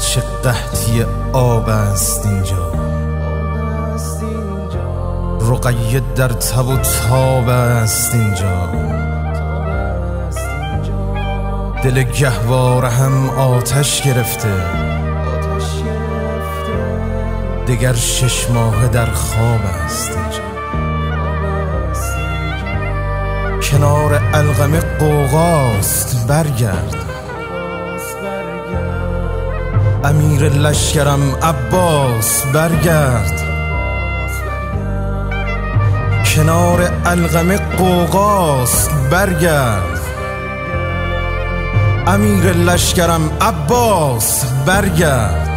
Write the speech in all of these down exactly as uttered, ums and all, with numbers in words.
چه قحطی آب است اینجا، رقیه در تب و تاب است اینجا. دل گهواره هم آتش گرفته، دگر شش ماه در خواب است اینجا. کنار القمه قوقاست برگرد، امیر لشکرم عباس برگرد. کنار القمه قوقاست برگرد، امیر لشکرم عباس برگرد.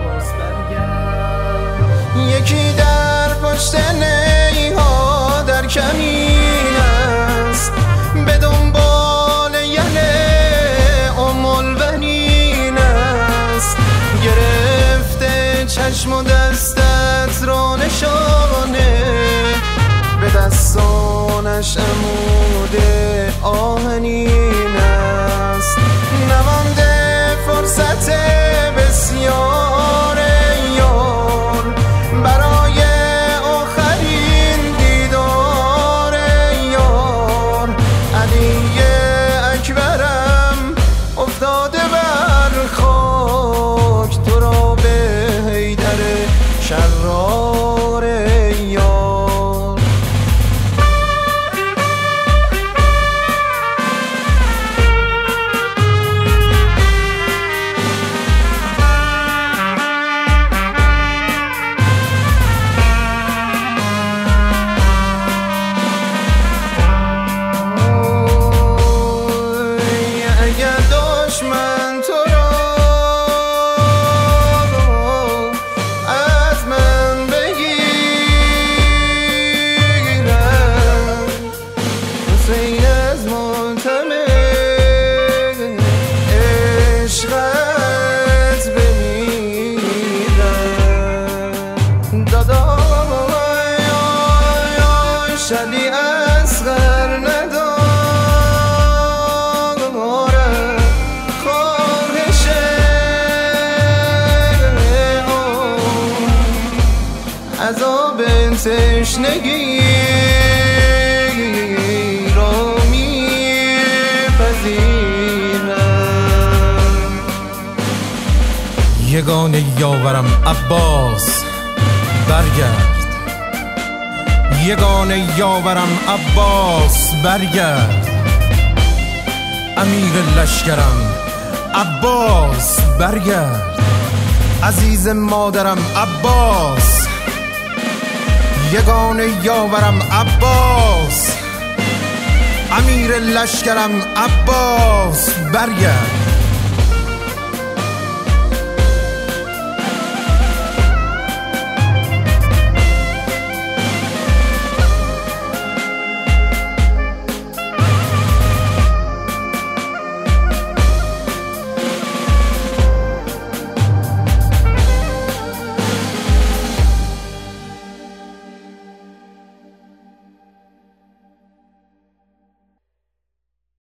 یکی در پشت نیها در کمین است، به دنبال یله ام البنین است. گرفته چشم و دستت را نشانه، به دستانش عمود آهنین است. نمانده فرصت بسیار یار برای آخرین دیدار یار. علی اکبرم افتاده بر خاک، تو را به حیدر شرار یار. دشمن تو را از من بگیرم، حسین از ماتم عشقت بمیرم. دادای شلی اصغر ندارم، عذاب تشنگی را میپذیرم. یگانه یاورم عباس برگرد، یگانه یاورم عباس برگرد. امیر لشکرم عباس برگرد، عزیز مادرم عباس. یگانه یاورم عباس، امیر لشکرم عباس برگرد.